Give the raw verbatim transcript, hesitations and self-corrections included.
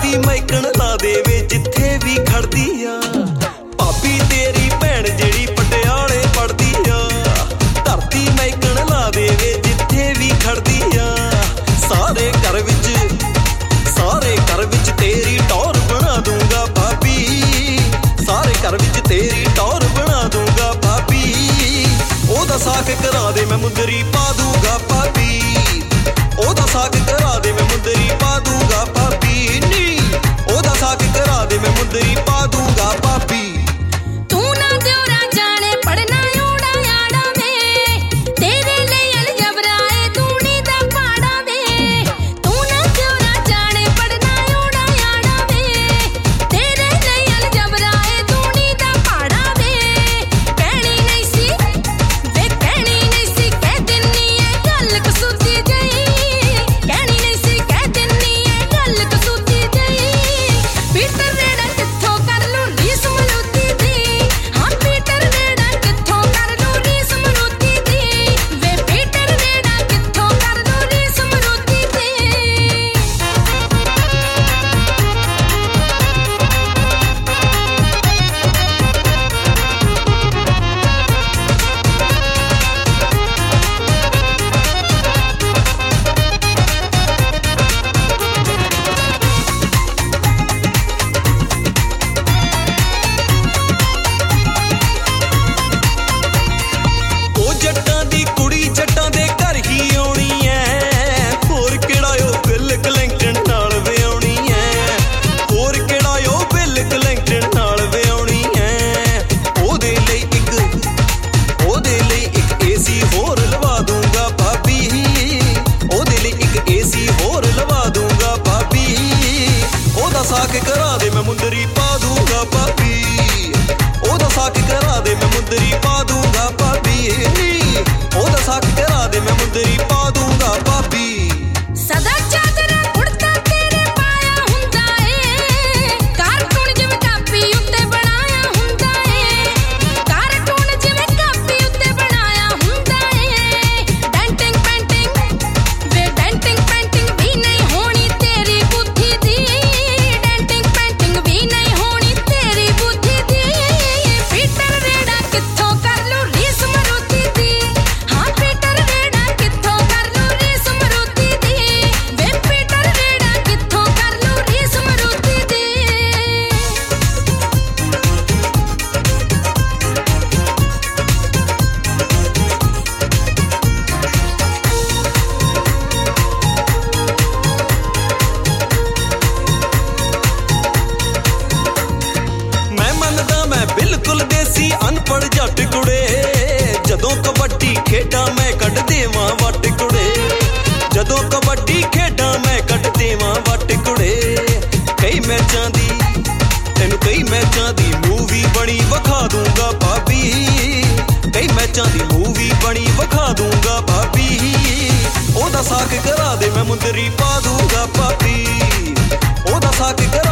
ਧਰਤੀ ਮੈਕਣ ਲਾ ਦੇਵੇ ਜਿੱਥੇ ਵੀ ਖੜਦੀ ਆ ਭਾਬੀ ਤੇਰੀ ਭੈਣ ਜਿਹੜੀ ਪਟਿਆਲੇ ਪੜਦੀ ਆ ਧਰਤੀ ਮੈਕਣ ਲਾ ਦੇਵੇ ਜਿੱਥੇ ਵੀ ਖੜਦੀ ਆ ਸਾਰੇ ਘਰ ਵਿੱਚ ਸਾਰੇ ਘਰ ਵਿੱਚ ਤੇਰੀ ਟੌਰ ਬਣਾ ਦੂੰਗਾ ਭਾਬੀ ਸਾਰੇ ਘਰ ਵਿੱਚ ਤੇਰੀ ਟੌਰ ਬਣਾ ਦੂੰਗਾ ਭਾਬੀ ਉਹਦਾ ਸਾਕ ਕਰਾ ਦੇ ਮੈਂ ਮੁੰਦਰੀ ਪਾ ਦੂੰਗਾ ਭਾਬੀ ਉਹਦਾ ਸਾਕ ਕਰਾ ਦੇ ਮੈਂ ਮੁੰਦਰੀ ਪਾ ਦੂੰਗਾ ਭਾਬੀ ਨੀ ਉਹਦਾ ਸਾਕ ਕਰਾ ਦੇ ਮੈਂ ਮੁੰਦਰੀ ਪਾ ਦੂੰਗਾ ਭਾਬੀ ਤੂੰ ਨਾ ਦਿਉਰਾ ਜਾਣੇ ਪੜਨਾ ਓੜਾ ਆੜਾ ਵੇ ਤੇਰੇ ਲਈ ਅਲਜਬਰਾਏ ਤੂਣੀ ਦਾ ਪਾੜਾ ਵੇ ਤੂੰ ਨਾ ਦਿਉਰਾ ਜਾਣੇ ਪੜਨਾ ਓੜਾ ਆੜਾ ਵੇ ਤੇਰੇ ਲਈ ਅਲਜਬਰਾਏ ਤੂਣੀ ਦਾ ਪਾੜਾ ਵੇ ਕਹਿਣੀ ਨਹੀਂ ਸੀ ਵੇ ਕਹਿਣੀ ਨਹੀਂ ਸੀ ਕਹਿ ਦਿੰਨੀ ਐ ਗੱਲ ਕਸੂਤੀ ਜਈ ਕਹਿਣੀ ਨਹੀਂ ਸੀ ਕਹਿ ਦਿੰਨੀ ਐ ਗੱਲ ਕਸੂਤੀ ਜਈ ਪੀਟਰ ਰੇੜਾ ਕਿੱਥੋਂ ਕਰ ਲੂ ਰੀਸ ਮਲੂਤੀ ਦੀ ਹਾਂ ਪੀਟਰ ਰੇੜਾ ਕਿੱਥੋਂ ਕਰ ਲੂ ਰੀਸ ਮਲੂਤੀ ਦੀ ਵੇ ਪੀਟਰ ਰੇੜਾ ਕਿੱਥੋਂ ਕਰ ਲੂ ਰੀਸ ਮਲੂਤੀ ਦੀ ਉਹ ਜੱਟਾਂ ਦੀ ਕੁੜੀ ਜੱਟਾਂ ਦੇ ਘਰ ਹੀ ਆਉਣੀ ਐ ਹੋਰ ਕਿਹੜਾ ਉਹ ਬਿੱਲ ਕਲੈਂਟਨ ਨਾਲ ਵਿਆਉਣੀ ਐ ਹੋਰ ਕਿਹੜਾ ਉਹ ਬਿੱਲ ਕਲੈਂਟਨ ਨਾਲ ਵਿਆਉਣੀ ਐ ਉਹਦੇ ਲਈ ਇੱਕ ਉਹਦੇ ਲਈ ਇੱਕ ਏਸੀ ਹੋਰ ਲਵਾ ਦੂੰਗਾ ਭਾਬੀ ਉਹਦੇ ਲਈ ਇੱਕ ਏਸੀ ਹੋਰ ਲਵਾ ਦੂੰਗਾ ਭਾਬੀ ਉਹਦਾ ਸਾਕ ਕਰਾ ਦੇ ਮੈਂ ਮੁੰਦਰੀ ਪਾ ਦੂੰਗਾ ਭਾਬੀ ਉਹਦਾ ਸਾਕ ਕਰਾ ਦੇ ਮੈਂ ਮੁੰਦਰੀ ਪਾ ਦੂੰਗਾ ਭਾਬੀ ਨੀ ਉਹਦਾ ਸਾਕ ਕਰਾ ਦੇ ਮੈਂ ਮੁੰਦਰੀ ਪਾ ਦੂੰਗਾ ਭਾਬੀ ਸਦਾ ਚਾਦਰਾ ਕੁੜਤਾ ਤੇਰੇ ਪਾਇਆ ਹੁੰਦਾ ਏ ਕਾਰਟੂਨ ਜਿਵੇਂ ਕਾਪੀ ਉੱਤੇ ਬਣਾਇਆ ਹੁੰਦਾ ਏ ਕਾਰਟੂਨ ਜਿਵੇਂ ਕਾਪੀ ਉੱਤੇ ਬਣਾਇਆ ਹੁੰਦਾ ਏ ਡੈਂਟਿੰਗ ਪੈਂਟਿੰਗ ਵੇ ਡੈਂਟਿੰਗ ਪੈਂਟਿੰਗ ਵੀ ਨਹੀਂ ਹੋਣੀ ਤੇਰੀ ਬੁੱਧੀ ਦੀ ਡੈਂਟਿੰਗ ਪੈਂਟਿੰਗ ਵੀ ਨਹੀਂ ਹੋਣੀ ਤੇਰੀ ਬੁੱਧੀ ਦੀ ਪੀਟਰ ਰੇੜਾ ਕਿੱਥੋਂ ਕਰ ਲੂ ਰੀਸ ਮਰੂਤੀ ਦੀ ਹਾਂ ਪੀਟਰ ਰੇੜਾ ਕਿੱਥੋਂ ਕਰ ਲੂ ਰੀਸ ਮਰੂਤੀ ਦੀ ਵੇ ਪੀਟਰ ਰੇੜਾ ਕਿੱਥੋਂ ਕਰ ਲੂ ਰੀਸ ਮਰੂਤੀ ਦੀ ਮੈਂ ਮੰਨਦਾ ਮੈਂ ਬਿਲਕੁਲ ਦੇਸੀ ਅਨਪੜ੍ਹ ਜੱਟ ਕੁੜੇ ਜਦੋਂ ਕਬੱਡੀ ਖੇਡਾਂ ਮੈਂ ਕੱਢ ਦੇਵਾਂ ਵੱਟ ਕੁੜੇ ਜਦੋਂ ਕਬੱਡੀ ਖੇਡਾਂ ਮੈਂ ਕੱਢ ਦੇਵਾਂ ਵੱਟ ਕੁੜੇ ਕਈ ਮੈਚਾਂ ਦੀ ਤੈਨੂੰ ਕਈ ਮੈਚਾਂ ਦੀ ਮੂਵੀ ਬਣੀ ਵਿਖਾ ਦੂੰਗਾ ਭਾਬੀ ਕਈ ਮੈਚਾਂ ਦੀ ਮੂਵੀ ਬਣੀ ਵਿਖਾ ਦੂੰਗਾ ਭਾਬੀ ਉਹਦਾ ਸਾਕ ਕਰਾ ਦੇ ਮੈਂ ਮੁੰਦਰੀ ਪਾ ਦੂੰਗਾ ਭਾਬੀ ਉਹਦਾ ਸਾਕ ਕਰਾ